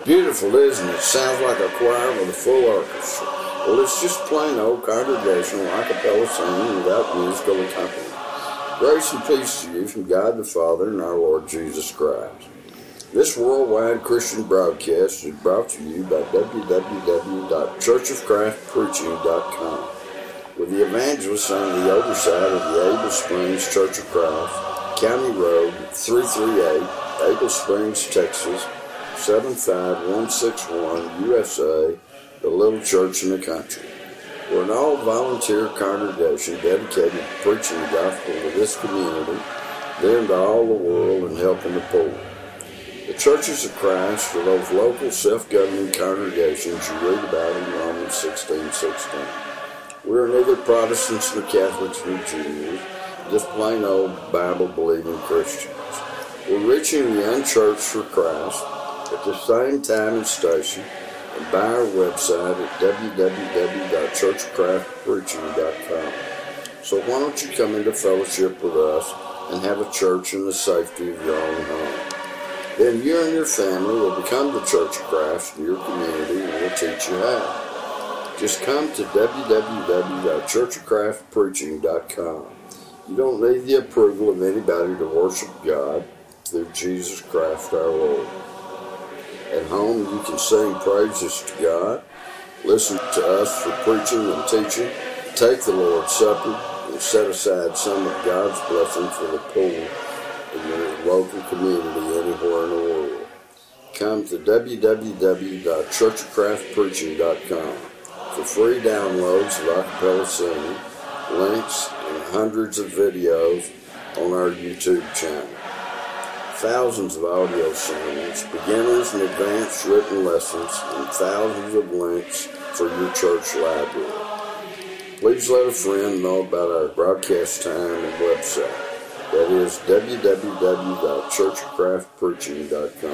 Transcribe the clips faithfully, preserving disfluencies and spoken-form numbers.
Beautiful, isn't it? Sounds like a choir with a full orchestra. Well, it's just plain old congregational a cappella singing without musical accompaniment. Grace and peace to you from God the Father and our Lord Jesus Christ. This worldwide Christian broadcast is brought to you by w w w dot church of christ preaching dot com, with the evangelists on the oversight of the Able Springs Church of Christ, County Road three thirty-eight, Able Springs, Texas, seven five one six one, U S A, the little church in the country. We're an all-volunteer congregation dedicated to preaching the gospel to this community, then to all the world, and helping the poor. The churches of Christ are those local self-governing congregations you read about in Romans sixteen sixteen. We're neither Protestants nor Catholics nor Jews, just plain old Bible-believing Christians. We're reaching the unchurched for Christ at the same time and station, and by our website at w w w dot church of christ preaching dot com. So why don't you come into fellowship with us and have a church in the safety of your own home? Then you and your family will become the Church of Christ in your community, and we'll teach you how. Just come to w w w dot church of christ preaching dot com. You don't need the approval of anybody to worship God through Jesus Christ our Lord. At home, you can sing praises to God, listen to us for preaching and teaching, take the Lord's Supper, and set aside some of God's blessing for the poor in your local community anywhere in the world. Come to w w w dot church of christ preaching dot com for free downloads of a cappella singing, links, and hundreds of videos on our YouTube channel. Thousands of audio sermons, beginners and advanced written lessons, and thousands of links for your church library. Please let a friend know about our broadcast time and website. That is w w w dot church of christ preaching dot com.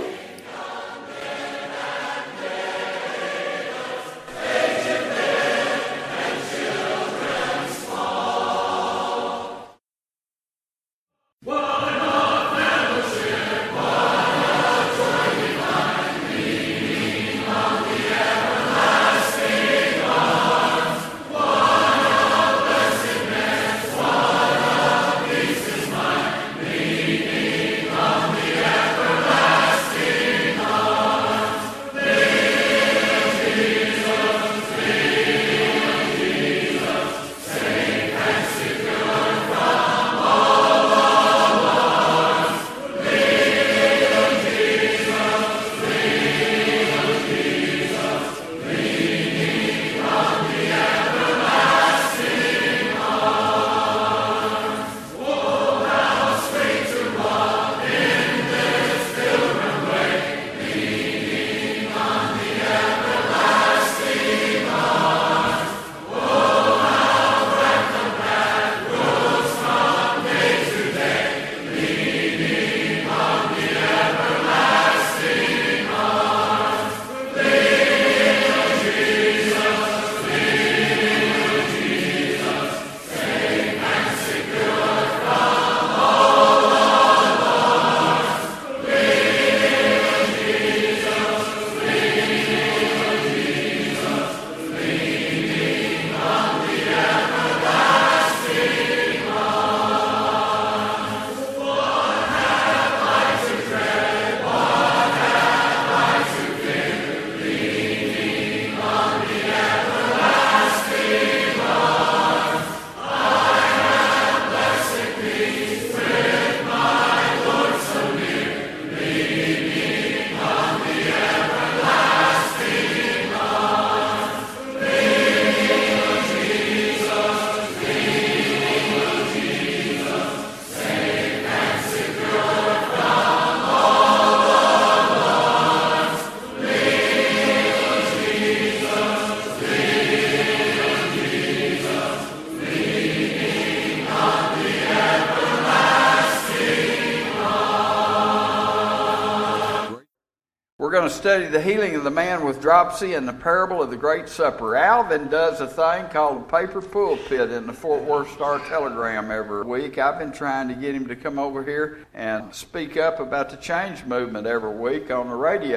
We're going to study the healing of the man with dropsy and the parable of the Great Supper. Alvin does a thing called a paper pulpit in the Fort Worth Star-Telegram every week. I've been trying to get him to come over here and speak up about the change movement every week on the radio.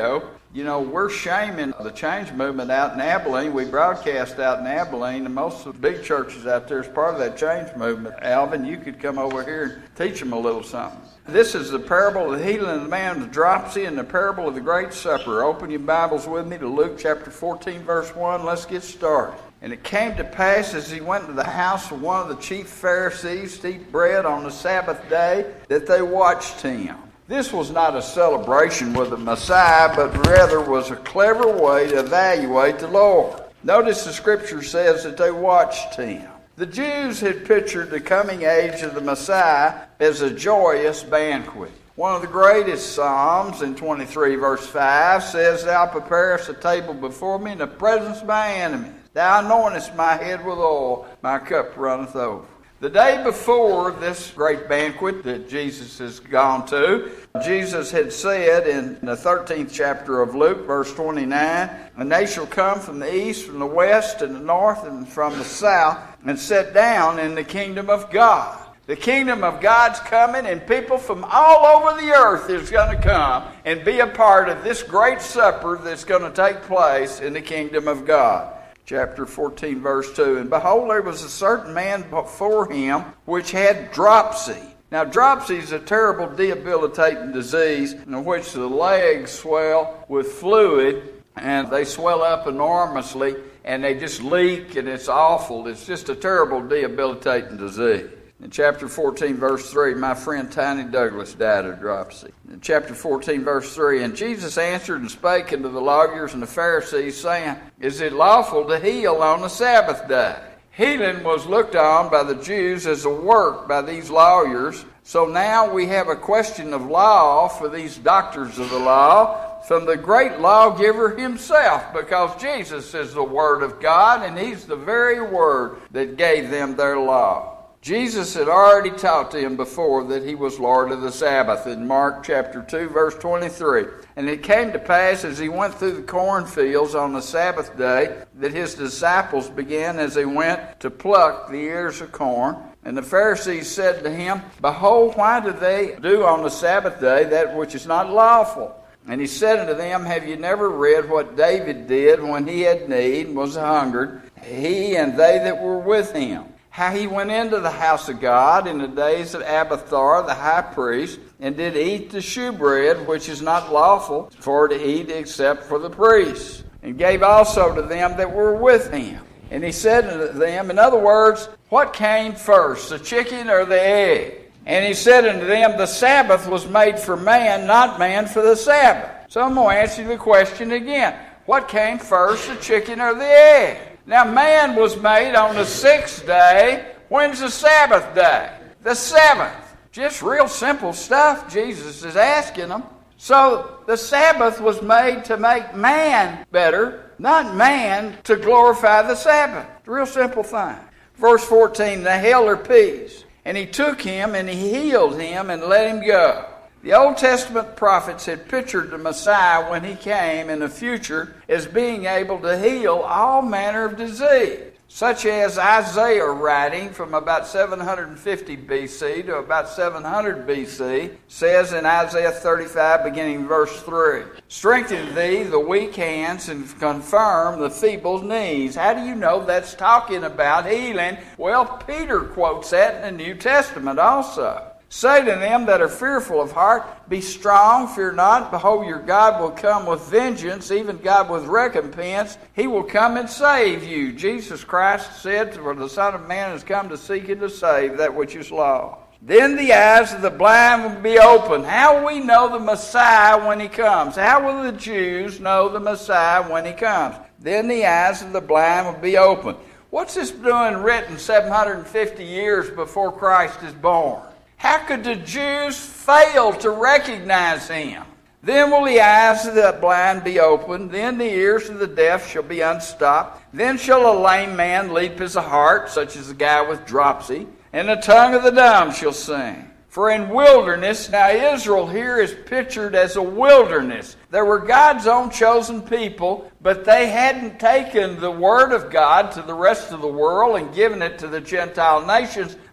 You know, we're shaming the change movement out in Abilene. We broadcast out in Abilene, and most of the big churches out there is part of that change movement. Alvin, you could come over here and teach them a little something. This is the parable of the healing of the man with dropsy and the parable of the great supper. Open your Bibles with me to Luke chapter fourteen, verse one. Let's get started. And it came to pass as he went to the house of one of the chief Pharisees to eat bread on the Sabbath day, that they watched him. This was not a celebration with the Messiah, but rather was a clever way to evaluate the Lord. Notice the scripture says that they watched him. The Jews had pictured the coming age of the Messiah as a joyous banquet. One of the greatest Psalms in twenty-three verse five says, Thou preparest a table before me in the presence of my enemies. Thou anointest my head with oil, my cup runneth over. The day before this great banquet that Jesus has gone to, Jesus had said in the thirteenth chapter of Luke, verse twenty-nine, And they shall come from the east, from the west, and the north, and from the south, and sit down in the kingdom of God. The kingdom of God's coming, and people from all over the earth is going to come and be a part of this great supper that's going to take place in the kingdom of God. Chapter fourteen, verse two, And behold, there was a certain man before him which had dropsy. Now, dropsy is a terrible debilitating disease in which the legs swell with fluid, and they swell up enormously, and they just leak, and it's awful. It's just a terrible debilitating disease. In chapter fourteen, verse three, my friend Tiny Douglas died of dropsy. In chapter fourteen, verse three, And Jesus answered and spake unto the lawyers and the Pharisees, saying, Is it lawful to heal on the Sabbath day? Healing was looked on by the Jews as a work by these lawyers. So now we have a question of law for these doctors of the law from the great lawgiver himself, because Jesus is the Word of God, and He's the very Word that gave them their law. Jesus had already taught them before that He was Lord of the Sabbath in Mark chapter two, verse twenty-three. And it came to pass as He went through the cornfields on the Sabbath day that His disciples began as they went to pluck the ears of corn. And the Pharisees said to Him, Behold, why do they do on the Sabbath day that which is not lawful? And He said unto them, Have you never read what David did when he had need and was hungered, he and they that were with him? How he went into the house of God in the days of Abiathar the high priest, and did eat the shewbread, which is not lawful for to eat except for the priests, and gave also to them that were with him. And he said unto them, in other words, what came first, the chicken or the egg? And he said unto them, the Sabbath was made for man, not man for the Sabbath. So I'm going to answer the question again. What came first, the chicken or the egg? Now, man was made on the sixth day. When's the Sabbath day? The seventh. Just real simple stuff Jesus is asking them. So, the Sabbath was made to make man better, not man to glorify the Sabbath. Real simple thing. Verse fourteen, they held their peace. And he took him and he healed him and let him go. The Old Testament prophets had pictured the Messiah when he came in the future as being able to heal all manner of disease, such as Isaiah writing from about seven hundred fifty B C to about seven hundred B C says in Isaiah thirty-five beginning verse three, strengthen thee the weak hands and confirm the feeble knees. How do you know that's talking about healing? Well, Peter quotes that in the New Testament also. Say to them that are fearful of heart, be strong, fear not. Behold, your God will come with vengeance, even God with recompense. He will come and save you. Jesus Christ said, for the Son of Man has come to seek and to save that which is lost. Then the eyes of the blind will be opened. How will we know the Messiah when he comes? How will the Jews know the Messiah when he comes? Then the eyes of the blind will be opened. What's this doing written seven hundred fifty years before Christ is born? How could the Jews fail to recognize him? Then will the eyes of the blind be opened, then the ears of the deaf shall be unstopped, then shall a lame man leap as a hart, such as a guy with dropsy, and the tongue of the dumb shall sing. For in wilderness, now Israel here is pictured as a wilderness. They were God's own chosen people, but they hadn't taken the Word of God to the rest of the world and given it to the Gentile nations.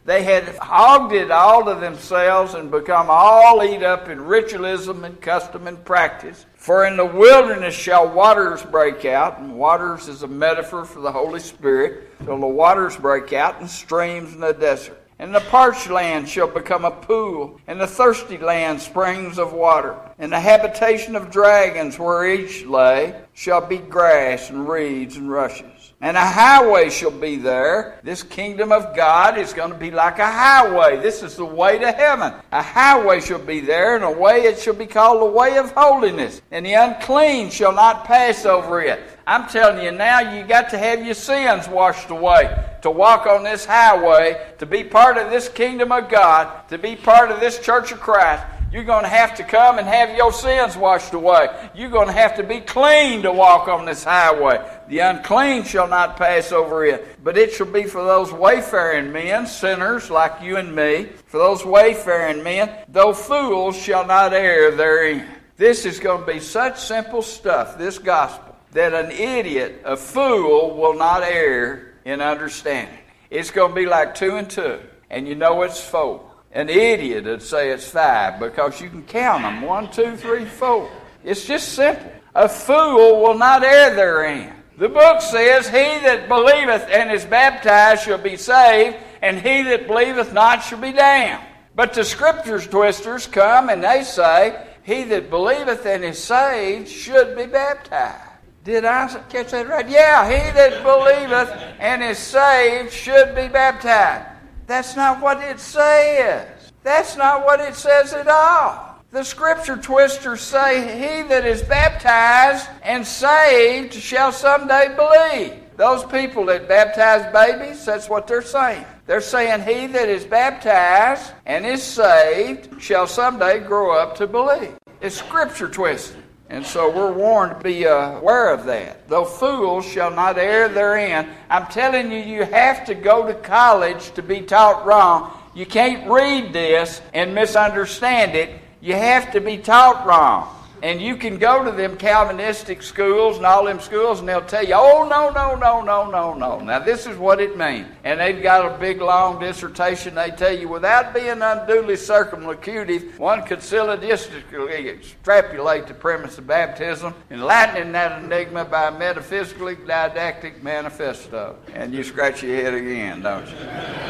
They had hogged it all to themselves and become all eat up in ritualism and custom and practice. For in the wilderness shall waters break out, and waters is a metaphor for the Holy Spirit. So the waters break out in streams in the desert. And the parched land shall become a pool, and the thirsty land springs of water. And the habitation of dragons where each lay shall be grass and reeds and rushes. And a highway shall be there. This kingdom of God is going to be like a highway. This is the way to heaven. A highway shall be there, and a way it shall be called the way of holiness. And the unclean shall not pass over it. I'm telling you now, you got to have your sins washed away to walk on this highway, to be part of this kingdom of God, to be part of this church of Christ. You're going to have to come and have your sins washed away. You're going to have to be clean to walk on this highway. The unclean shall not pass over it, but it shall be for those wayfaring men, sinners like you and me, for those wayfaring men, though fools shall not err therein. This is going to be such simple stuff, this gospel, that an idiot, a fool, will not err in understanding. It's going to be like two and two, and you know it's four. An idiot would say it's five because you can count them. One, two, three, four. It's just simple. A fool will not err therein. The book says, he that believeth and is baptized shall be saved, and he that believeth not shall be damned. But the scriptures twisters come and they say, he that believeth and is saved should be baptized. Did I catch that right? Yeah, he that believeth and is saved should be baptized. That's not what it says. That's not what it says at all. The scripture twisters say, he that is baptized and saved shall someday believe. Those people that baptize babies, that's what they're saying. They're saying he that is baptized and is saved shall someday grow up to believe. It's scripture twisted. And so we're warned to be uh, aware of that. Though fools shall not err therein. I'm telling you, you have to go to college to be taught wrong. You can't read this and misunderstand it. You have to be taught wrong. And you can go to them Calvinistic schools and all them schools and they'll tell you, oh, no, no, no, no, no, no. Now, this is what it means. And they've got a big, long dissertation. They tell you, without being unduly circumlocutive, one could syllogistically extrapolate the premise of baptism, enlightening that enigma by a metaphysically didactic manifesto. And you scratch your head again, don't you?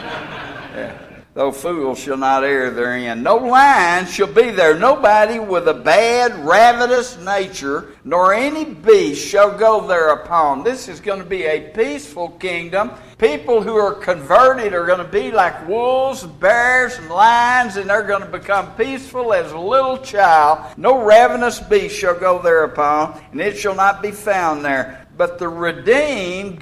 Yeah. Though fools shall not err therein. No lion shall be there. Nobody with a bad, ravenous nature, nor any beast shall go thereupon. This is going to be a peaceful kingdom. People who are converted are going to be like wolves, bears, and lions, and they're going to become peaceful as a little child. No ravenous beast shall go thereupon, and it shall not be found there. But the redeemed,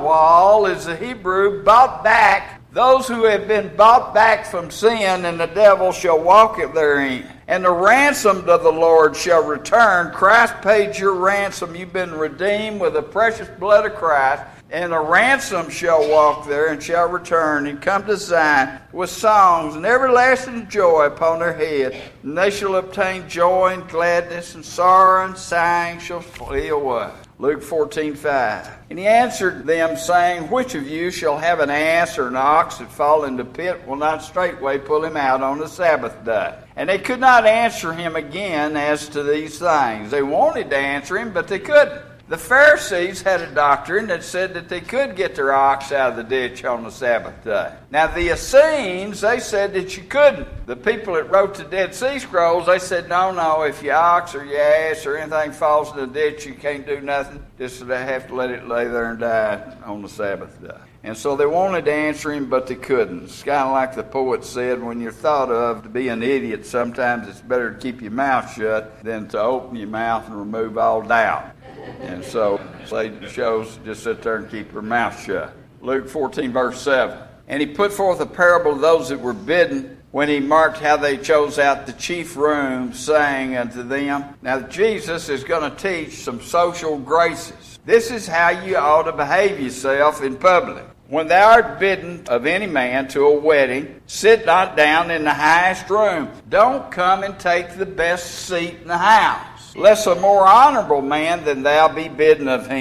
Gawal is the Hebrew, bought back. Those who have been bought back from sin and the devil shall walk therein. And the ransomed of the Lord shall return. Christ paid your ransom. You've been redeemed with the precious blood of Christ. And the ransom shall walk there and shall return and come to Zion with songs and everlasting joy upon their head. And they shall obtain joy and gladness, and sorrow and sighing shall flee away. Luke fourteen five. And he answered them, saying, which of you shall have an ass or an ox that fall into the pit, will not straightway pull him out on the Sabbath day? And they could not answer him again as to these things. They wanted to answer him, but they couldn't. The Pharisees had a doctrine that said that they could get their ox out of the ditch on the Sabbath day. Now the Essenes, they said that you couldn't. The people that wrote the Dead Sea Scrolls, they said, no, no, if your ox or your ass or anything falls in the ditch, you can't do nothing. Just they have to let it lay there and die on the Sabbath day. And so they wanted to answer him, but they couldn't. It's kind of like the poet said, when you're thought of to be an idiot, sometimes it's better to keep your mouth shut than to open your mouth and remove all doubt. And so Satan chose to just sit there and keep her mouth shut. Luke fourteen, verse seven. And he put forth a parable of those that were bidden, when he marked how they chose out the chief rooms, saying unto them. Now Jesus is going to teach some social graces. This is how you ought to behave yourself in public. When thou art bidden of any man to a wedding, sit not down in the highest room. Don't come and take the best seat in the house, lest a more honorable man than thou be bidden of him.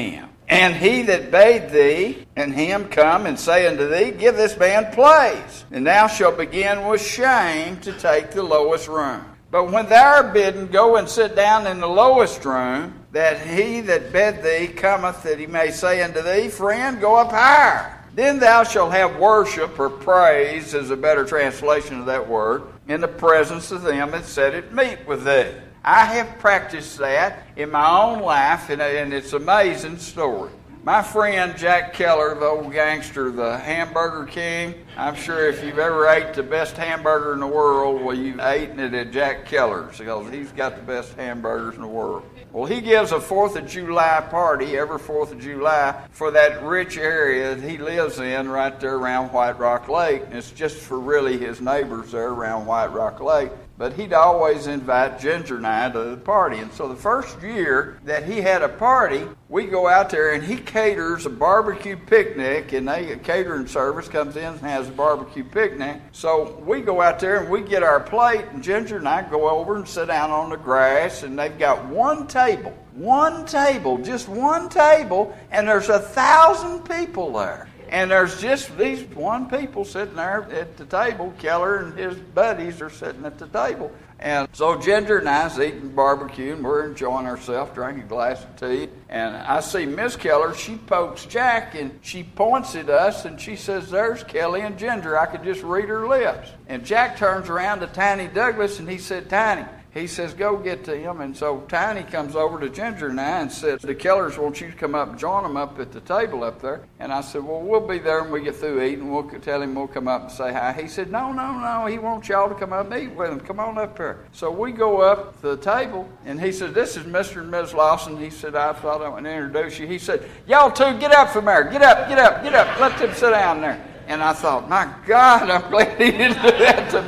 And he that bade thee and him come and say unto thee, Give this man place, and thou shalt begin with shame to take the lowest room. But when thou art bidden, go and sit down in the lowest room, that he that bade thee cometh, that he may say unto thee, Friend, go up higher. Then thou shalt have worship, or praise is a better translation of that word, in the presence of them that sit at meat with thee. I have practiced that in my own life, and, and it's an amazing story. My friend Jack Keller, the old gangster, the hamburger king, I'm sure if you've ever ate the best hamburger in the world, well, you've eaten it at Jack Keller's, because he's got the best hamburgers in the world. Well, he gives a fourth of July party every fourth of July for that rich area that he lives in right there around White Rock Lake. And it's just for really his neighbors there around White Rock Lake. But he'd always invite Ginger and I to the party. And so the first year that he had a party, we go out there and he caters a barbecue picnic, and they, a catering service comes in and has a barbecue picnic. So we go out there and we get our plate, and Ginger and I go over and sit down on the grass, and they've got one table, one table, just one table, and there's a thousand people there. And there's just these one people sitting there at the table. Keller and his buddies are sitting at the table. And so Ginger and I's eating barbecue, and we're enjoying ourselves, drinking a glass of tea. And I see Miss Keller, she pokes Jack, and she points at us, and she says, There's Kelly and Ginger. I could just read her lips. And Jack turns around to Tiny Douglas, and he said, Tiny, he says, go get to him. And so Tiny comes over to Ginger and I and says, the Kellers want you to come up and join them up at the table up there. And I said, well, we'll be there when we get through eating. We'll tell him we'll come up and say hi. He said, no, no, no. He wants y'all to come up and eat with him. Come on up here. So we go up to the table, and he said, this is Mister and Miz Lawson. He said, I thought I would introduce you. He said, y'all two, get up from there. Get up, get up, get up. Let them sit down there. And I thought, my God, I'm glad he didn't do that to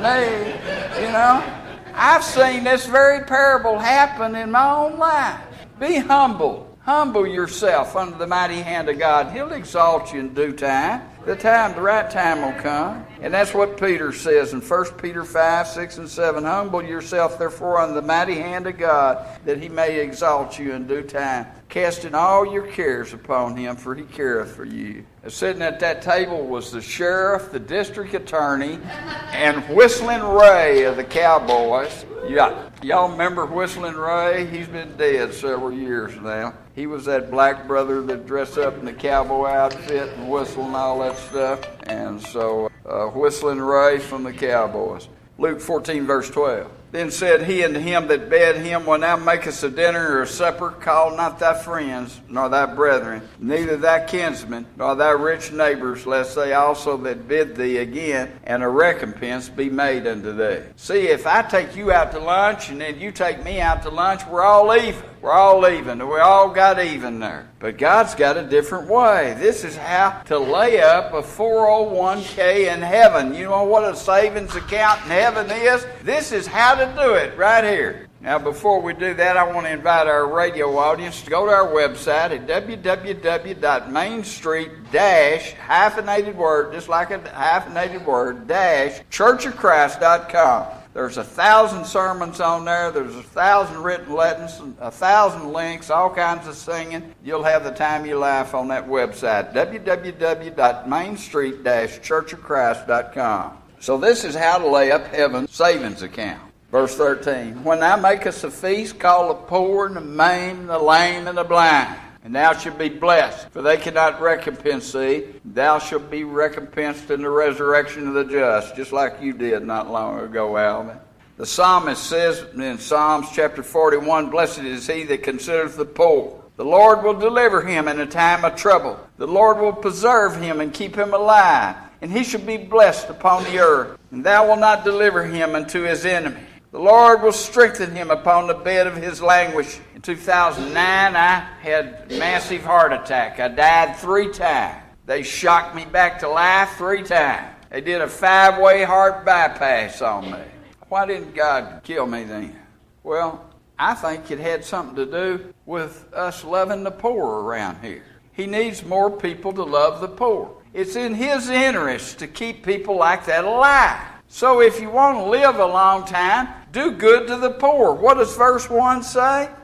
me, you know. I've seen this very parable happen in my own life. Be humble. Humble yourself under the mighty hand of God. He'll exalt you in due time. The time, the right time will come. And that's what Peter says in First Peter five, six, and seven. Humble yourself, therefore, under the mighty hand of God, that he may exalt you in due time. Casting all your cares upon him, for he careth for you. And sitting at that table was the sheriff, the district attorney, and Whistling Ray of the Cowboys. Yeah, y'all remember Whistling Ray? He's been dead several years now. He was that black brother that dressed up in the cowboy outfit and whistle and all that stuff. And so, uh, Whistling Ray from the Cowboys. Luke fourteen, verse twelve. Then said he unto him that bade him, When thou makest a dinner or a supper, call not thy friends, nor thy brethren, neither thy kinsmen, nor thy rich neighbors, lest they also that bid thee again, and a recompense be made unto thee. See, if I take you out to lunch, and then you take me out to lunch, we're all even. We're all even. We all got even there. But God's got a different way. This is how to lay up a four oh one k in heaven. You know what a savings account in heaven is? This is how to do it right here. Now, before we do that, I want to invite our radio audience to go to our website at w w w dot main street dash hyphenated word, just like a hyphenated word, dash church of christ dot com. There's a thousand sermons on there. There's a thousand written lessons, a thousand links, all kinds of singing. You'll have the time of your life on that website, w w w dot main street dash church of christ dot com. So this is how to lay up heaven's savings account. Verse thirteen, When thou makest a feast, call the poor and the maimed, the lame, and the blind. And thou shalt be blessed, for they cannot recompense thee. Thou shalt be recompensed in the resurrection of the just, just like you did not long ago, Alvin. The psalmist says in Psalms chapter forty-one, Blessed is he that considereth the poor. The Lord will deliver him in a time of trouble. The Lord will preserve him and keep him alive. And he shall be blessed upon the earth. And thou wilt not deliver him unto his enemy. The Lord will strengthen him upon the bed of his languish. In two thousand nine, I had a massive heart attack. I died three times. They shocked me back to life three times. They did a five-way heart bypass on me. Why didn't God kill me then? Well, I think it had something to do with us loving the poor around here. He needs more people to love the poor. It's in his interest to keep people like that alive. So if you want to live a long time, do good to the poor. What does verse one say?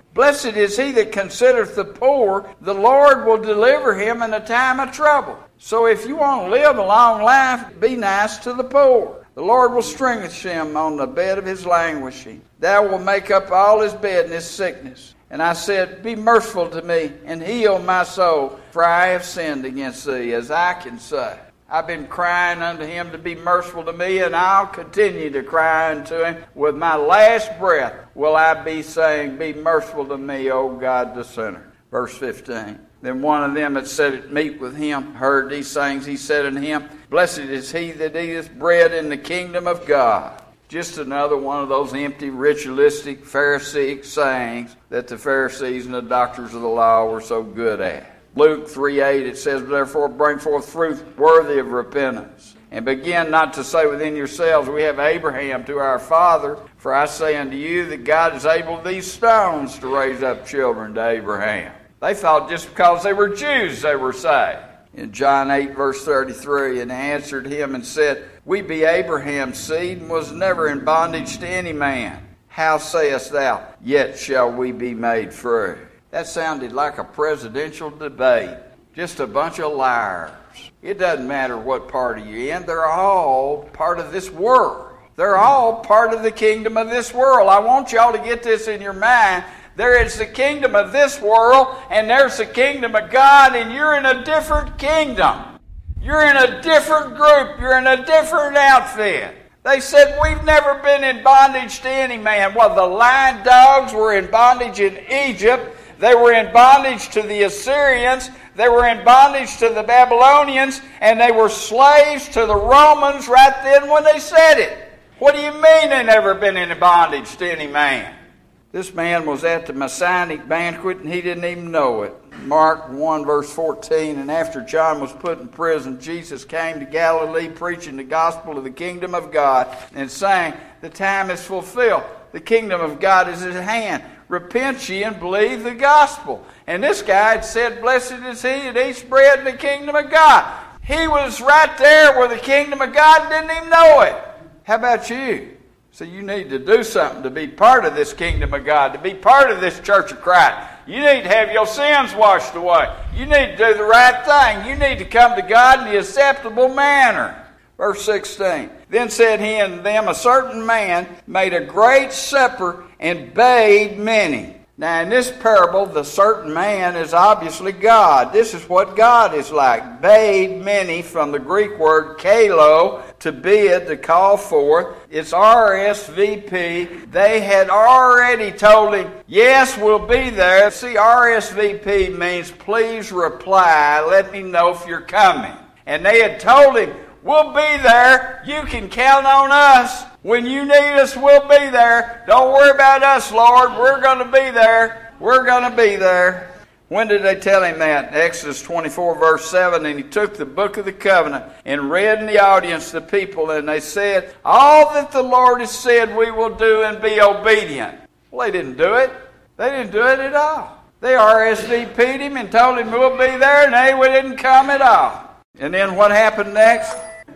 Blessed is he that considereth the poor. The Lord will deliver him in a time of trouble. So if you want to live a long life, be nice to the poor. The Lord will strengthen him on the bed of his languishing. Thou will make up all his bed in his sickness. And I said, be merciful to me and heal my soul, for I have sinned against thee, as I can say. I've been crying unto him to be merciful to me, and I'll continue to cry unto him. With my last breath will I be saying, be merciful to me, O God the sinner. Verse fifteen. Then one of them that sat at meat with him heard these things. He said unto him, blessed is he that eateth bread in the kingdom of God. Just another one of those empty, ritualistic, Pharisaic sayings that the Pharisees and the doctors of the law were so good at. Luke three eight, it says, therefore bring forth fruit worthy of repentance, and begin not to say within yourselves, we have Abraham to our father. For I say unto you that God is able these stones to raise up children to Abraham. They thought just because they were Jews they were saved. In John eight verse thirty-three, and answered him and said, we be Abraham's seed, and was never in bondage to any man. How sayest thou, yet shall we be made free? That sounded like a presidential debate. Just a bunch of liars. It doesn't matter what party you're in. They're all part of this world. They're all part of the kingdom of this world. I want y'all to get this in your mind. There is the kingdom of this world, and there's the kingdom of God, and you're in a different kingdom. You're in a different group. You're in a different outfit. They said, we've never been in bondage to any man. Well, the lion dogs were in bondage in Egypt. They were in bondage to the Assyrians. They were in bondage to the Babylonians. And they were slaves to the Romans right then when they said it. What do you mean they never been in bondage to any man? This man was at the Messianic banquet and he didn't even know it. Mark one verse fourteen, and after John was put in prison, Jesus came to Galilee preaching the gospel of the kingdom of God and saying, the time is fulfilled. The kingdom of God is at hand. Repent ye and believe the gospel. And this guy had said, blessed is he that eats bread in the kingdom of God. He was right there where the kingdom of God didn't even know it. How about you? So you need to do something to be part of this kingdom of God, to be part of this church of Christ. You need to have your sins washed away. You need to do the right thing. You need to come to God in the acceptable manner. Verse sixteen. Then said he unto them, a certain man made a great supper and bade many. Now in this parable, the certain man is obviously God. This is what God is like. Bade many, from the Greek word kalo, to bid, to call forth. It's R S V P. They had already told him, yes, we'll be there. See, R S V P means please reply. Let me know if you're coming. And they had told him, we'll be there. You can count on us. When you need us, we'll be there. Don't worry about us, Lord. We're going to be there. We're going to be there. When did they tell him that? Exodus twenty-four, verse seven. And he took the book of the covenant and read in the audience the people. And they said, all that the Lord has said we will do and be obedient. Well, they didn't do it. They didn't do it at all. They R S V P'd him and told him we'll be there, and they didn't come at all. And then what happened next?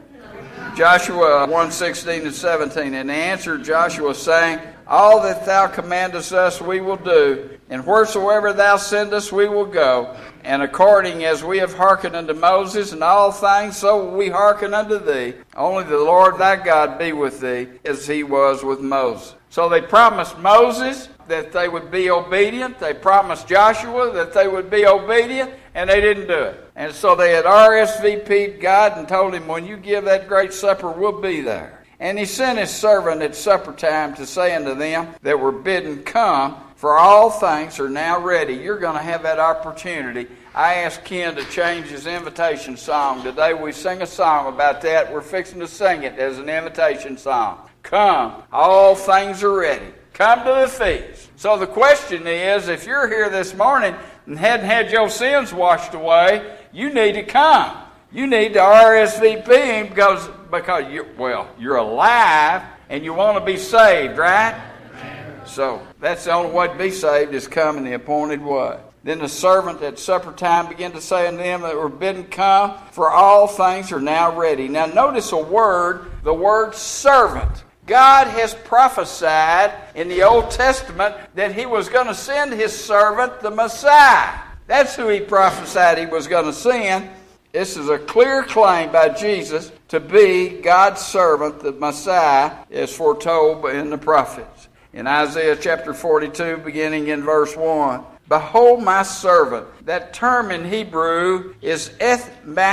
Joshua one sixteen and seventeen. And answered Joshua, saying, all that thou commandest us we will do, and wheresoever thou sendest we will go. And according as we have hearkened unto Moses in all things, so will we hearken unto thee. Only the Lord thy God be with thee, as he was with Moses. So they promised Moses that they would be obedient. They promised Joshua that they would be obedient, and they didn't do it. And so they had R S V P'd God and told him, when you give that great supper, we'll be there. And he sent his servant at supper time to say unto them that were bidden, come, for all things are now ready. You're going to have that opportunity. I asked Ken to change his invitation song. Today we sing a song about that. We're fixing to sing it as an invitation song. Come, all things are ready. Come to the feast. So the question is, if you're here this morning and hadn't had your sins washed away, you need to come. You need to R S V P him because, because you're, well, you're alive and you want to be saved, right? So that's the only way to be saved, is come in the appointed way. Then the servant at supper time began to say unto them that were bidden, come, for all things are now ready. Now notice a word, the word servant. God has prophesied in the Old Testament that he was going to send his servant, the Messiah. That's who he prophesied he was going to send. This is a clear claim by Jesus to be God's servant, the Messiah, as foretold in the prophets. In Isaiah chapter forty-two, beginning in verse one, "Behold my servant." That term in Hebrew is eth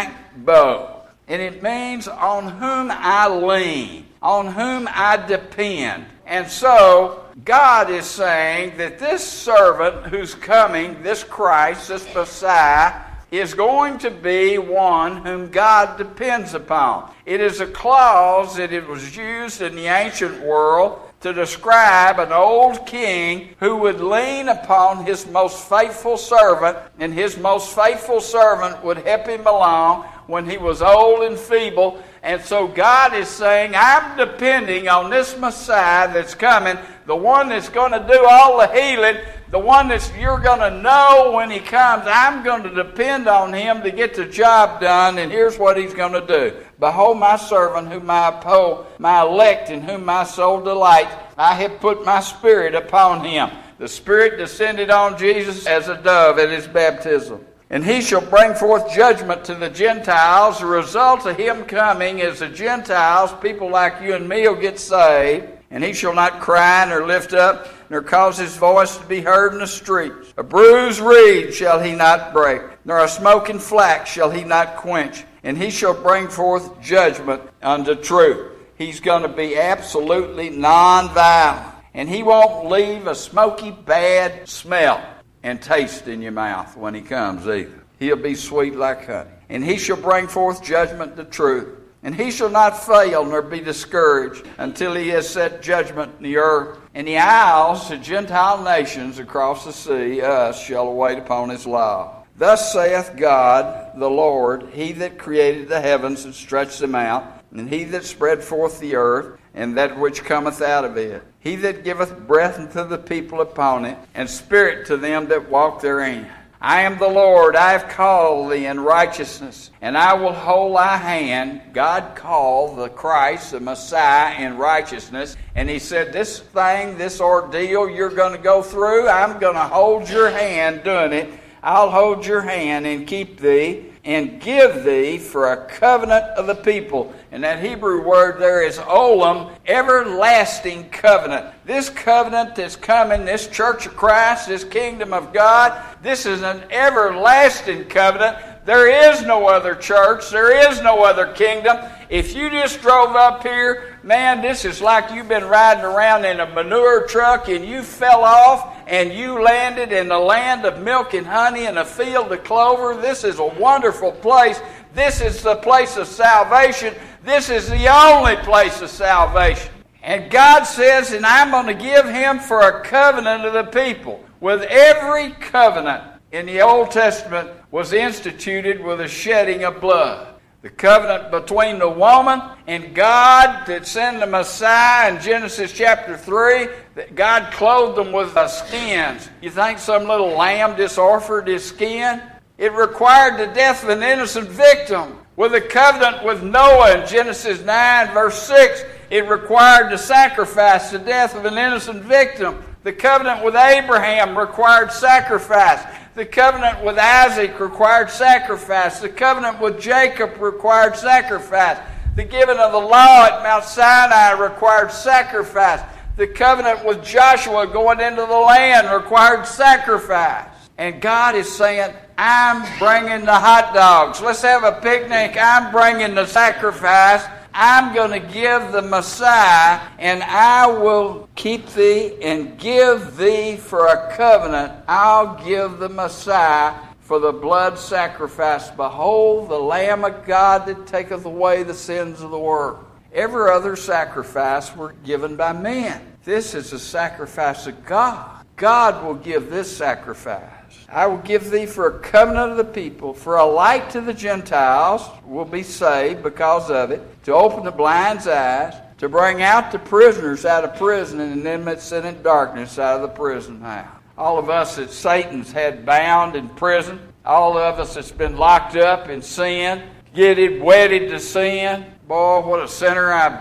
makbo, and it means on whom I lean, on whom I depend. And so God is saying that this servant who's coming, this Christ, this Messiah, is going to be one whom God depends upon. It is a clause that it was used in the ancient world to describe an old king who would lean upon his most faithful servant, and his most faithful servant would help him along when he was old and feeble. And so God is saying, I'm depending on this Messiah that's coming, the one that's going to do all the healing, the one that you're going to know when he comes. I'm going to depend on him to get the job done, and here's what he's going to do. "Behold my servant whom I uphold, my elect in whom my soul delights. I have put my spirit upon him." The Spirit descended on Jesus as a dove at his baptism. "And he shall bring forth judgment to the Gentiles." The result of him coming is the Gentiles, people like you and me, will get saved. "And he shall not cry nor lift up, nor cause his voice to be heard in the streets. A bruised reed shall he not break, nor a smoking flax shall he not quench. And he shall bring forth judgment unto truth." He's going to be absolutely non-violent. And he won't leave a smoky, bad smell and taste in your mouth when he comes either. He'll be sweet like honey. "And he shall bring forth judgment to truth. And he shall not fail nor be discouraged until he has set judgment in the earth. And the isles, the Gentile nations across the sea, us, shall await upon his law. Thus saith God the Lord, he that created the heavens and stretched them out, and he that spread forth the earth, and that which cometh out of it. He that giveth breath unto the people upon it, and spirit to them that walk therein. I am the Lord, I have called thee in righteousness, and I will hold thy hand. God called the Christ, the Messiah, in righteousness. And he said, this thing, this ordeal you're going to go through, I'm going to hold your hand doing it. I'll hold your hand and keep thee and give thee for a covenant of the people. And that Hebrew word there is olam, everlasting covenant. This covenant that's coming, this church of Christ, this kingdom of God, this is an everlasting covenant. There is no other church. There is no other kingdom. If you just drove up here, man, this is like you've been riding around in a manure truck and you fell off and you landed in the land of milk and honey in a field of clover. This is a wonderful place. This is the place of salvation. This is the only place of salvation. And God says, and I'm going to give him for a covenant of the people. With every covenant in the Old Testament was instituted with a shedding of blood. The covenant between the woman and God that sent the Messiah in Genesis chapter three, that God clothed them with uh, skins. You think some little lamb just offered his skin? It required the death of an innocent victim. With the covenant with Noah in Genesis nine verse six, it required the sacrifice, the death of an innocent victim. The covenant with Abraham required sacrifice. The covenant with Isaac required sacrifice. The covenant with Jacob required sacrifice. The giving of the law at Mount Sinai required sacrifice. The covenant with Joshua going into the land required sacrifice. And God is saying, I'm bringing the hot dogs. Let's have a picnic. I'm bringing the sacrifice. I'm going to give the Messiah, and I will keep thee and give thee for a covenant. I'll give the Messiah for the blood sacrifice. Behold, the Lamb of God that taketh away the sins of the world. Every other sacrifice were given by men. This is a sacrifice of God. God will give this sacrifice. I will give thee for a covenant of the people, for a light to the Gentiles will be saved because of it, to open the blind's eyes, to bring out the prisoners out of prison, and them that sit in darkness out of the prison house. All of us that Satan's had bound in prison, all of us that's been locked up in sin, getting wedded to sin, boy, what a sinner I've been.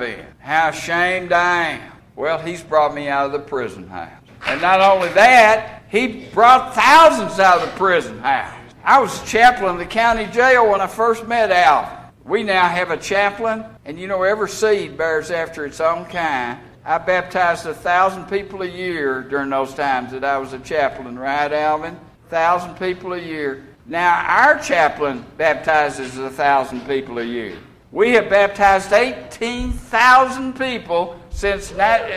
how ashamed I am. Well, he's brought me out of the prison house. And not only that, he brought thousands out of the prison house. I was chaplain in the county jail when I first met Alvin. We now have a chaplain, and you know, every seed bears after its own kind. I baptized a thousand people a year during those times that I was a chaplain, right, Alvin? A thousand people a year. Now, our chaplain baptizes a thousand people a year. We have baptized eighteen thousand people since,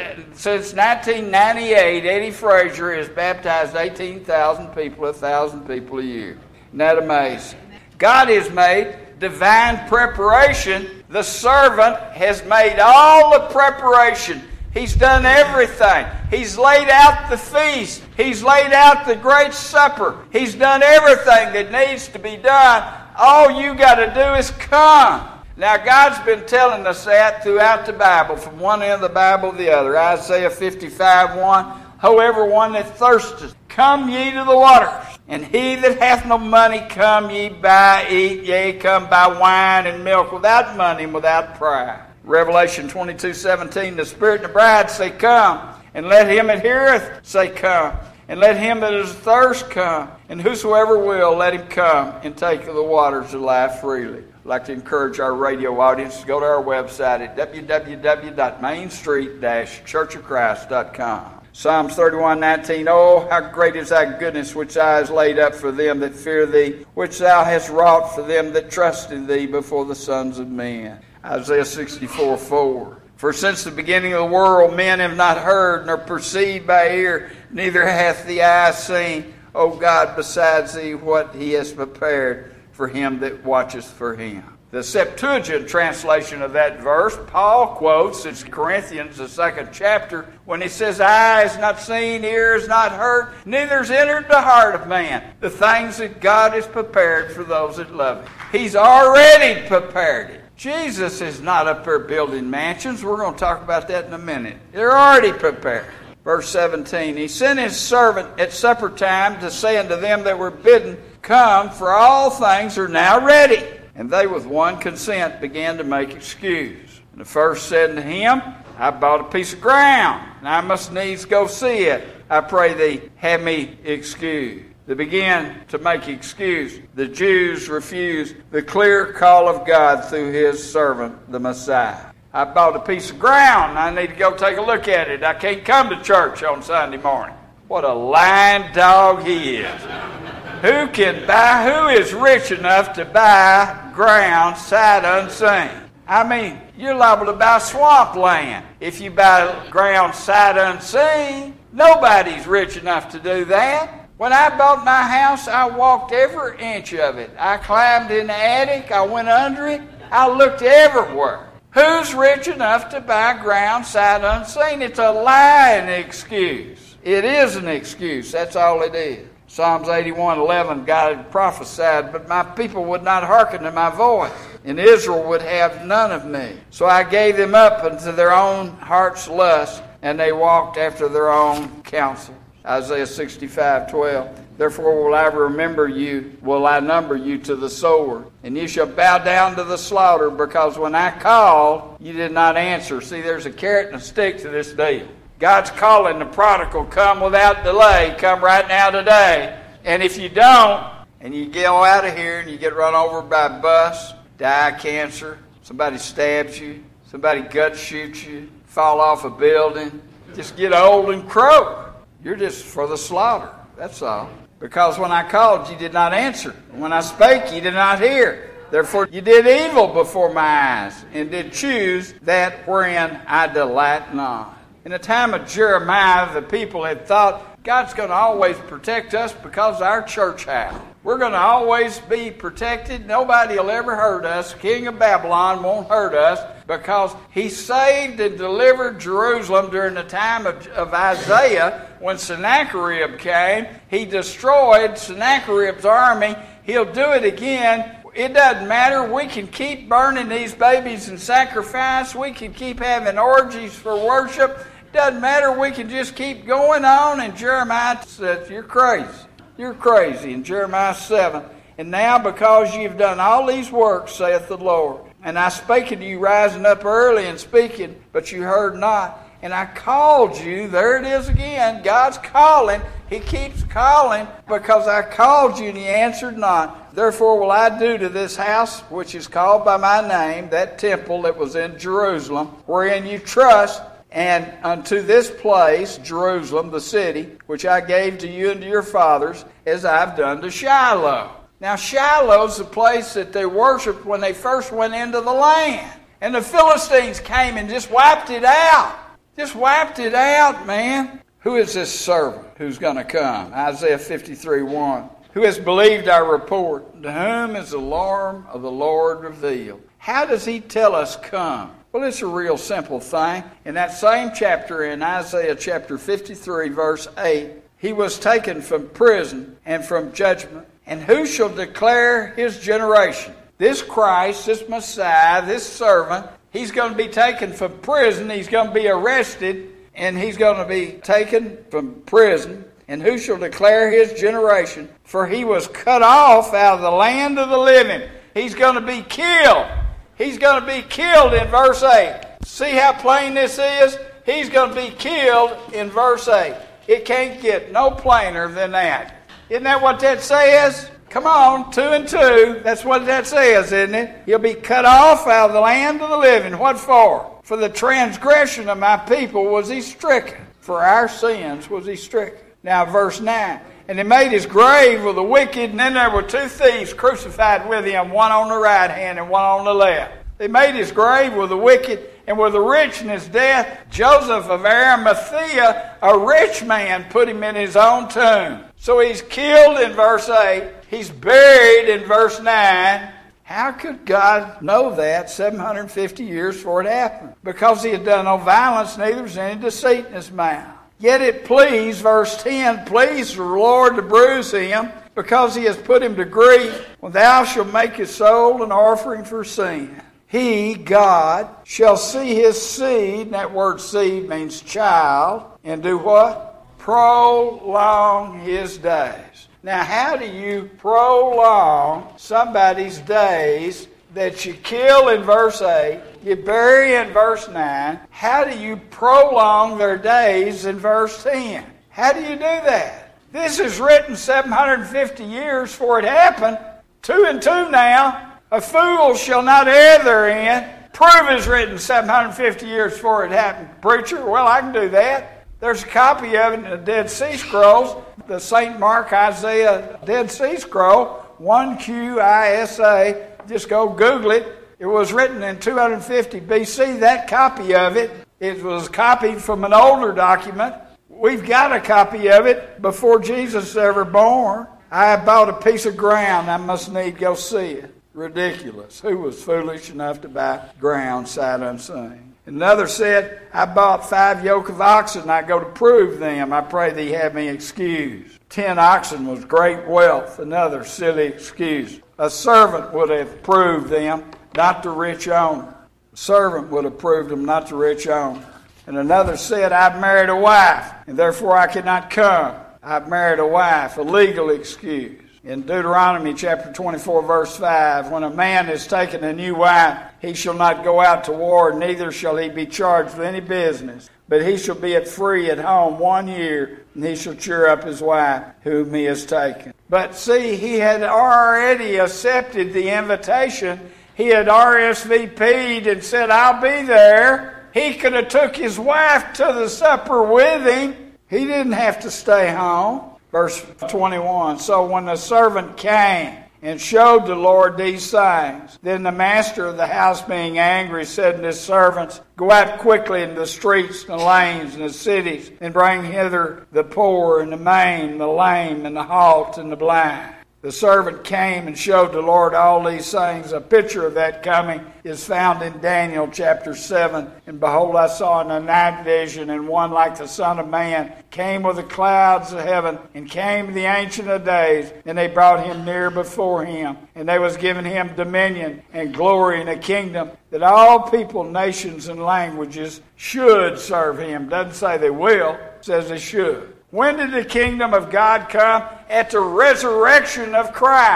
since nineteen ninety-eight. Eddie Frazier has baptized eighteen thousand people, a thousand people a year. Isn't that amazing? God has made divine preparation. The servant has made all the preparation. He's done everything. He's laid out the feast. He's laid out the great supper. He's done everything that needs to be done. All you got to do is come. Now, God's been telling us that throughout the Bible, from one end of the Bible to the other. Isaiah fifty-five one, however one that thirsteth, come ye to the waters. And he that hath no money, come ye buy, eat, yea, come buy wine and milk without money and without pride. Revelation twenty-two seventeen, the Spirit and the bride say, come. And let him that heareth say, come. And let him that is athirst come. And whosoever will, let him come and take of the waters of life freely. I'd like to encourage our radio audience to go to our website at w w w dot main street dash church of christ dot com. Psalms thirty-one nineteen, oh, how great is thy goodness which thou hast laid up for them that fear thee, which thou hast wrought for them that trust in thee before the sons of men. Isaiah sixty-four four, for since the beginning of the world men have not heard, nor perceived by ear, neither hath the eye seen, O God, besides thee what he has prepared for him that watcheth for him. The Septuagint translation of that verse, Paul quotes in Corinthians, the second chapter, when he says, eye is not seen, ear is not heard, neither is entered the heart of man the things that God has prepared for those that love him. He's already prepared it. Jesus is not up there building mansions. We're going to talk about that in a minute. They're already prepared. Verse seventeen, he sent his servant at supper time to say unto them that were bidden, come, for all things are now ready. And they with one consent began to make excuse. And the first said unto him, I bought a piece of ground, and I must needs go see it. I pray thee, have me excused. They began to make excuse. The Jews refused the clear call of God through his servant, the Messiah. I bought a piece of ground, and I need to go take a look at it. I can't come to church on Sunday morning. What a lying dog he is. Who can buy, who is rich enough to buy ground sight unseen? I mean, you're liable to buy swamp land if you buy ground sight unseen. Nobody's rich enough to do that. When I bought my house, I walked every inch of it. I climbed in the attic. I went under it. I looked everywhere. Who's rich enough to buy ground sight unseen? It's a lying excuse. It is an excuse. That's all it is. Psalms eighty-one eleven, God had prophesied, but my people would not hearken to my voice, and Israel would have none of me. So I gave them up unto their own heart's lust, and they walked after their own counsel. Isaiah sixty-five twelve, therefore will I remember you, will I number you to the sword, and you shall bow down to the slaughter, because when I called, you did not answer. See, there's a carrot and a stick to this deal. God's calling the prodigal, come without delay, come right now today. And if you don't, and you get out of here and you get run over by a bus, die of cancer, somebody stabs you, somebody gut shoots you, fall off a building, just get old and croak. You're just for the slaughter, that's all. Because when I called, you did not answer. When I spake, you did not hear. Therefore you did evil before my eyes, and did choose that wherein I delight not. In the time of Jeremiah, the people had thought, God's going to always protect us because of our church house. We're going to always be protected. Nobody will ever hurt us. King of Babylon won't hurt us because he saved and delivered Jerusalem during the time of, of Isaiah when Sennacherib came. He destroyed Sennacherib's army. He'll do it again. It doesn't matter. We can keep burning these babies in sacrifice. We can keep having orgies for worship. Doesn't matter. We can just keep going on. And Jeremiah says, you're crazy. You're crazy. In Jeremiah seven, and now because you've done all these works, saith the Lord, And I spake unto you rising up early and speaking, but you heard not. And I called you. There it is again. God's calling. He keeps calling because I called you and you answered not. Therefore will I do to this house, which is called by my name, that temple that was in Jerusalem, wherein you trust, and unto this place, Jerusalem, the city, which I gave to you and to your fathers, as I've done to Shiloh. Now Shiloh's the place that they worshiped when they first went into the land. And the Philistines came and just wiped it out. Just wiped it out, man. Who is this servant who's going to come? Isaiah fifty-three one. Who has believed our report? To whom is the alarm of the Lord revealed? How does he tell us come? Well, it's a real simple thing. In that same chapter, in Isaiah chapter fifty-three, verse eight, he was taken from prison and from judgment. And who shall declare his generation? This Christ, this Messiah, this servant, he's going to be taken from prison. He's going to be arrested, and he's going to be taken from prison. And who shall declare his generation? For he was cut off out of the land of the living. He's going to be killed. He's going to be killed in verse eight. See how plain this is? He's going to be killed in verse eight. It can't get no plainer than that. Isn't that what that says? Come on, two and two. That's what that says, isn't it? He'll be cut off out of the land of the living. What for? For the transgression of my people was he stricken. For our sins was he stricken. Now, verse nine. And he made his grave with the wicked, and then there were two thieves crucified with him, one on the right hand and one on the left. They made his grave with the wicked and with the rich in his death. Joseph of Arimathea, a rich man, put him in his own tomb. So he's killed in verse eight. He's buried in verse nine. How could God know that seven hundred fifty years before it happened? Because he had done no violence, neither was any deceit in his mouth. Yet it pleased, verse ten, pleased the Lord to bruise him, because he has put him to grief. When thou shalt make his soul an offering for sin, he, God, shall see his seed, and that word seed means child, and do what? Prolong his days. Now, how do you prolong somebody's days that you kill in verse eight, you bury in verse nine? How do you prolong their days in verse ten? How do you do that? This is written seven hundred fifty years before it happened. Two and two now. A fool shall not err therein. Prove is written seven hundred fifty years before it happened. Preacher, well, I can do that. There's a copy of it in the Dead Sea Scrolls, the Saint Mark Isaiah Dead Sea Scroll, one Q I S A. Just go Google it. It was written in two hundred fifty B C, that copy of it. It was copied from an older document. We've got a copy of it before Jesus was ever born. I bought a piece of ground. I must need go see it. Ridiculous. Who was foolish enough to buy ground sight unseen? Another said, I bought five yoke of oxen, I go to prove them. I pray thee have me excused. Ten oxen was great wealth. Another silly excuse. A servant would have proved them, not the rich owner. A servant would have proved them, not the rich owner. And another said, I've married a wife, and therefore I cannot come. I've married a wife, a legal excuse. In Deuteronomy chapter twenty-four, verse five, when a man has taken a new wife, he shall not go out to war, neither shall he be charged with any business. But he shall be at free at home one year, and he shall cheer up his wife, whom he has taken. But see, he had already accepted the invitation. He had R S V P'd and said, I'll be there. He could have took his wife to the supper with him. He didn't have to stay home. Verse twenty-one, so when the servant came and showed the Lord these things, then the master of the house, being angry, said to his servants, go out quickly into the streets and the lanes and the cities, and bring hither the poor and the maimed, the lame and the halt and the blind. The servant came and showed the Lord all these things. A picture of that coming is found in Daniel chapter seven. And behold, I saw in a night vision, and one like the Son of Man came with the clouds of heaven, and came to the Ancient of Days, and they brought him near before him. And they was given him dominion and glory and a kingdom, that all people, nations, and languages should serve him. Doesn't say they will, it says they should. When did the kingdom of God come? At the resurrection of Christ.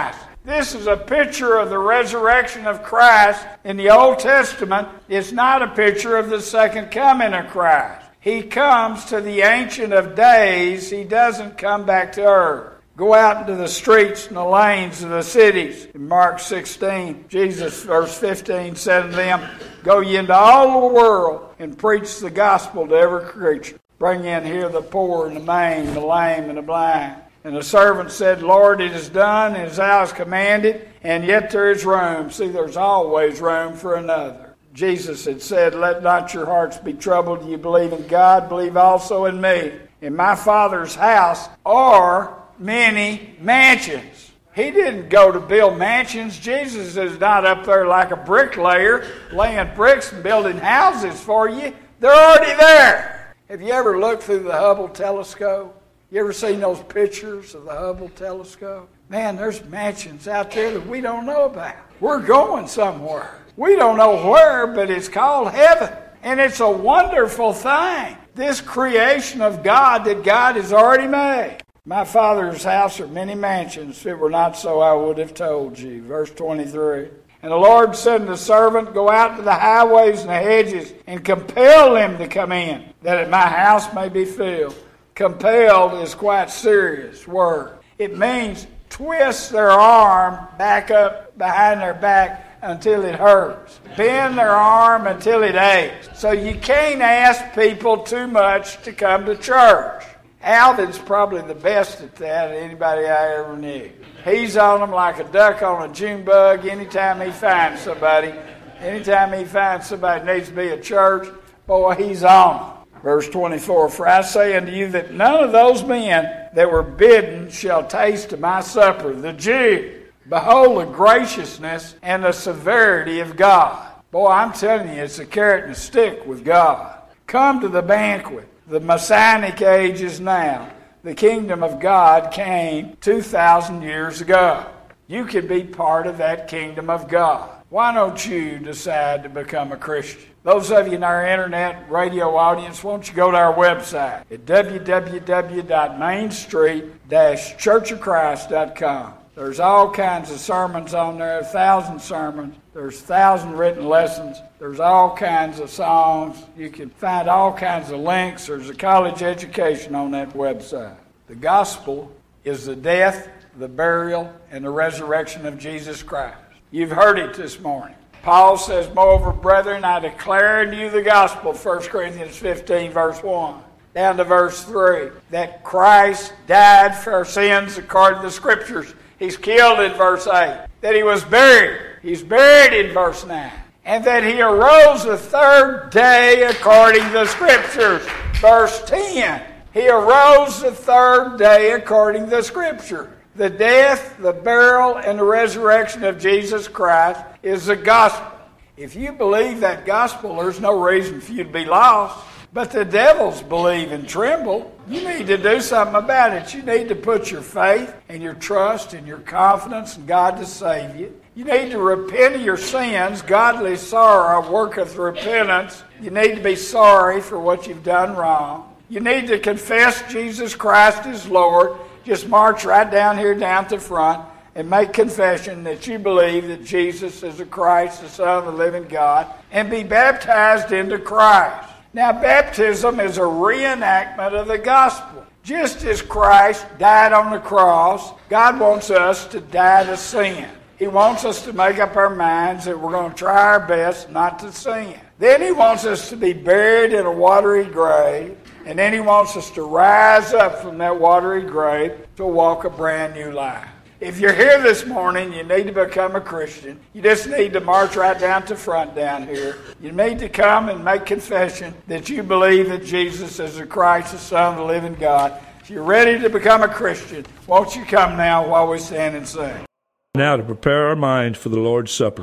This is a picture of the resurrection of Christ in the Old Testament. It's not a picture of the second coming of Christ. He comes to the Ancient of Days. He doesn't come back to earth. Go out into the streets and the lanes of the cities. In Mark sixteen, Jesus, verse fifteen, said to them, "Go ye into all the world and preach the gospel to every creature. Bring in here the poor and the maimed, the lame and the blind." And the servant said, "Lord, it is done as thou hast commanded, and yet there is room." See, there's always room for another. Jesus had said, "Let not your hearts be troubled. You believe in God, believe also in me. In my Father's house are many mansions." He didn't go to build mansions. Jesus is not up there like a bricklayer laying bricks and building houses for you. They're already there. Have you ever looked through the Hubble telescope? You ever seen those pictures of the Hubble telescope? Man, there's mansions out there that we don't know about. We're going somewhere. We don't know where, but it's called heaven. And it's a wonderful thing. This creation of God that God has already made. My Father's house are many mansions. If it were not so, I would have told you. Verse twenty-three. And the Lord said to the servant, "Go out to the highways and the hedges and compel them to come in, that at my house may be filled." Compelled is quite serious word. It means twist their arm back up behind their back until it hurts. Bend their arm until it aches. So you can't ask people too much to come to church. Alvin's probably the best at that of anybody I ever knew. He's on them like a duck on a June bug anytime he finds somebody. Anytime he finds somebody that needs to be at church, boy, he's on them. Verse twenty-four, "For I say unto you that none of those men that were bidden shall taste of my supper, the Jew. Behold the graciousness and the severity of God." Boy, I'm telling you, it's a carrot and a stick with God. Come to the banquet. The Messianic age is now. The kingdom of God came two thousand years ago. You can be part of that kingdom of God. Why don't you decide to become a Christian? Those of you in our internet radio audience, won't you go to our website at w w w dot main street dash church of christ dot com. There's all kinds of sermons on there, a thousand sermons. There's a thousand written lessons. There's all kinds of songs. You can find all kinds of links. There's a college education on that website. The gospel is the death, the burial, and the resurrection of Jesus Christ. You've heard it this morning. Paul says, "Moreover, brethren, I declare unto you the gospel," First Corinthians fifteen, verse one. Down to verse three, that Christ died for our sins according to the Scriptures. He's killed in verse eight. That he was buried. He's buried in verse nine. And that he arose the third day according to the Scriptures. Verse ten. He arose the third day according to the Scripture. The death, the burial, and the resurrection of Jesus Christ is the gospel. If you believe that gospel, there's no reason for you to be lost. But the devils believe and tremble. You need to do something about it. You need to put your faith and your trust and your confidence in God to save you. You need to repent of your sins. Godly sorrow worketh repentance. You need to be sorry for what you've done wrong. You need to confess Jesus Christ as Lord. Just march right down here down to the front and make confession that you believe that Jesus is the Christ, the Son of the living God, and be baptized into Christ. Now, baptism is a reenactment of the gospel. Just as Christ died on the cross, God wants us to die to sin. He wants us to make up our minds that we're going to try our best not to sin. Then he wants us to be buried in a watery grave. And then he wants us to rise up from that watery grave to walk a brand new life. If you're here this morning, you need to become a Christian. You just need to march right down to front down here. You need to come and make confession that you believe that Jesus is the Christ, the Son of the living God. If you're ready to become a Christian, won't you come now while we stand and sing? Now to prepare our mind for the Lord's Supper.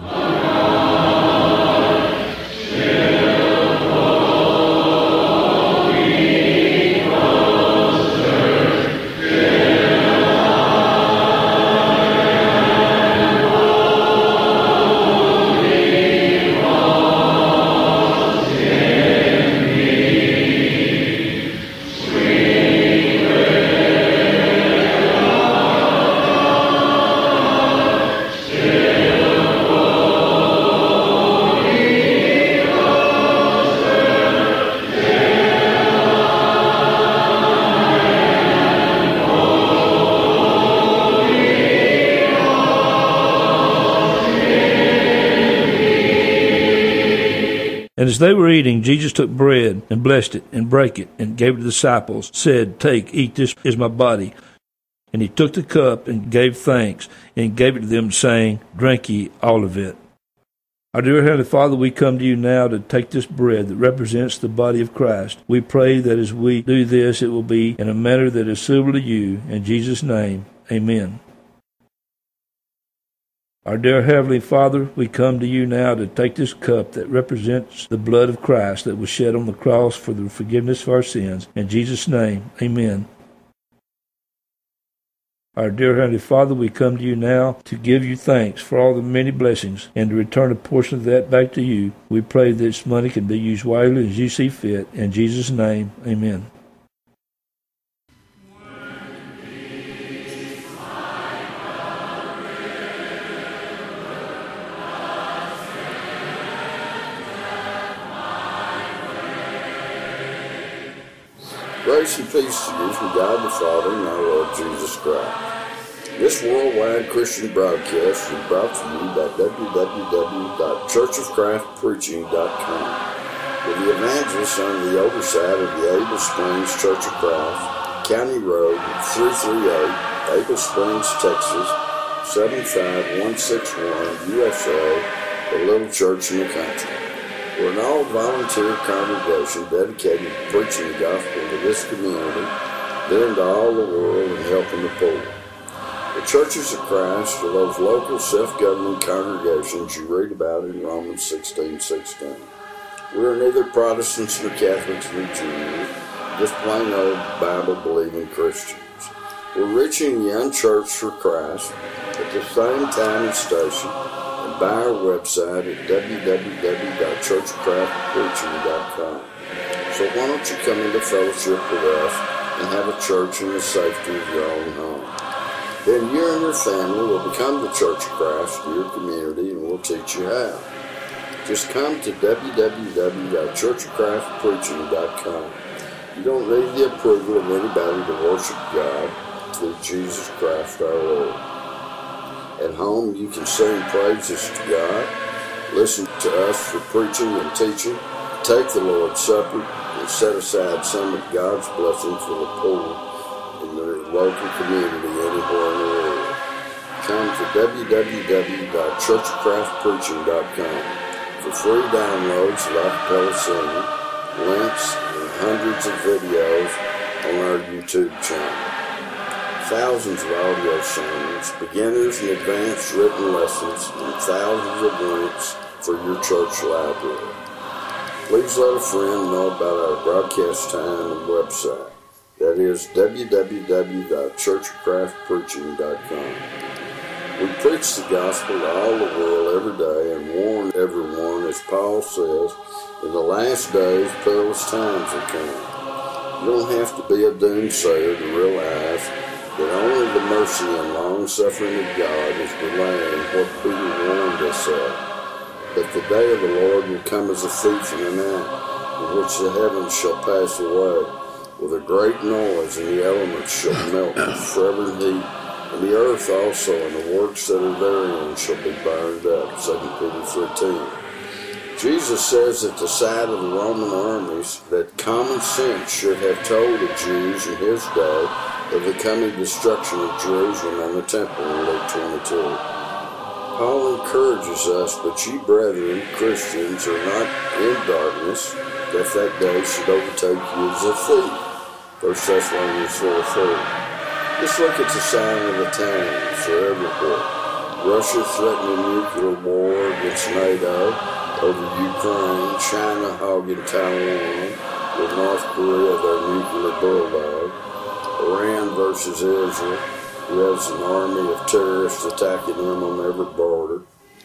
as they were eating, Jesus took bread and blessed it and brake it and gave it to the disciples, said, Take, eat, this is my body. And he took the cup and gave thanks and gave it to them, saying, Drink ye all of it. Our dear Heavenly Father, we come to you now to take this bread that represents the body of Christ. We pray that as we do this, it will be in a manner that is suitable to you. In Jesus' name, amen. Our dear Heavenly Father, we come to you now to take this cup that represents the blood of Christ that was shed on the cross for the forgiveness of our sins. In Jesus' name, amen. Our dear Heavenly Father, we come to you now to give you thanks for all the many blessings and to return a portion of that back to you. We pray that this money can be used wisely as you see fit. In Jesus' name, amen. Grace and peace to you from God the Father and our Lord Jesus Christ. This worldwide Christian broadcast is brought to you by w w w dot church of christ preaching dot com, with the evangelists under the oversight of the Able Springs Church of Christ, County Road three three eight, Able Springs, Texas, seven five one six one, U S A, a little church in the country. We're an all-volunteer congregation dedicated to preaching the gospel to this community, then to all the world, and helping the poor. The churches of Christ are those local self-governing congregations you read about in Romans sixteen sixteen. We're neither Protestants nor Catholics nor Jews, just plain old Bible-believing Christians. We're reaching the unchurched for Christ at the same time and station, and by our website at w w w dot church of christ preaching dot com. So why don't you come into fellowship with us and have a church in the safety of your own home? Then you and your family will become the Church of Christ to your community, and we'll teach you how. Just come to w w w dot church of christ preaching dot com. You don't need the approval of anybody to worship God through Jesus Christ our Lord. At home, you can sing praises to God, listen to us for preaching and teaching, take the Lord's Supper, and set aside some of God's blessing for the poor in the local community anywhere in the world. Come to w w w dot church of christ preaching dot com for free downloads of acapella singing, links, and hundreds of videos on our YouTube channel. Thousands of audio sermons, beginners and advanced written lessons, and thousands of links for your church library. Please let a friend know about our broadcast time and website. That is w w w dot church of christ preaching dot com. We preach the gospel to all the world every day and warn everyone, as Paul says, in the last days perilous times are coming. You don't have to be a doomsayer to realize that only the mercy and long-suffering of God is delaying what Peter warned us of. That the day of the Lord will come as a thief in the night, in which the heavens shall pass away with a great noise, and the elements shall melt with fervent heat, and the earth also and the works that are therein shall be burned up. Second Peter thirteen. Jesus says at the sight of the Roman armies that common sense should have told the Jews in his day of the coming destruction of Jerusalem and the temple in Luke twenty-two. Paul encourages us, but ye brethren, Christians, are not in darkness, that that day should overtake you as a thief. First Thessalonians four four. Just look at the sign of the times for everywhere. Russia threatening nuclear war against NATO over Ukraine, China hogging Taiwan, with North Korea their nuclear bulldog, Iran versus Israel, who has an army of terrorists attacking them on every border.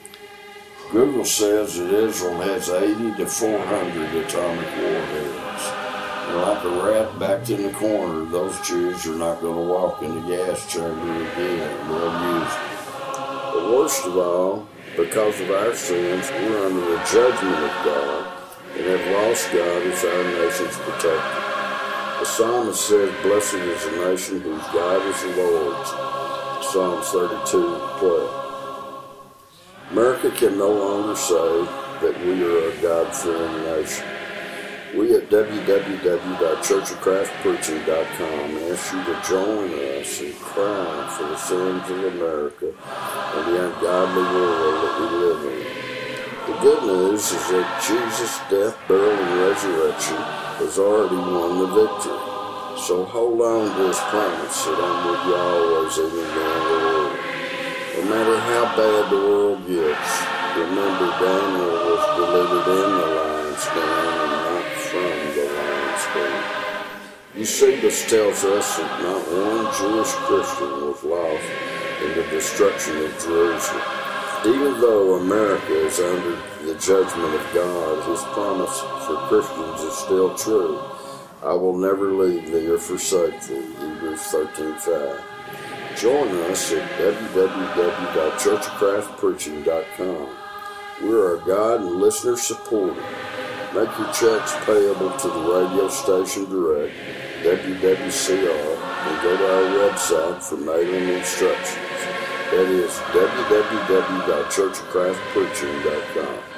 Google says that Israel has eighty to four hundred atomic warheads. And like a rat backed in the corner, those Jews are not going to walk in the gas chamber again. They'll use it. But worst of all, because of our sins, we're under the judgment of God and have lost God as our nation's protector. The psalmist says, blessed is the nation whose God is the Lord's. Psalms thirty-two twelve. America can no longer say, that we are a God-fearing nation. We at w w w dot church of christ preaching dot com ask you to join us in crying for the sins of America and the ungodly world that we live in. The good news is that Jesus' death, burial, and resurrection has already won the victory. So hold on to his promise that I'm with you always, even to the end of the world. No matter how bad the world gets, remember Daniel was delivered in the lion's den and not from the lion's den. Eusebius tells us that not one Jewish Christian was lost in the destruction of Jerusalem. Even though America is under the judgment of God, his promise for Christians is still true. I will never leave thee or forsake thee, Hebrews thirteen five. Join us at w w w dot church of christ preaching dot com. We are God and listener supported. Make your checks payable to the radio station direct, W W C R, and go to our website for mailing instructions. That is w w w dot church of christ preaching dot com.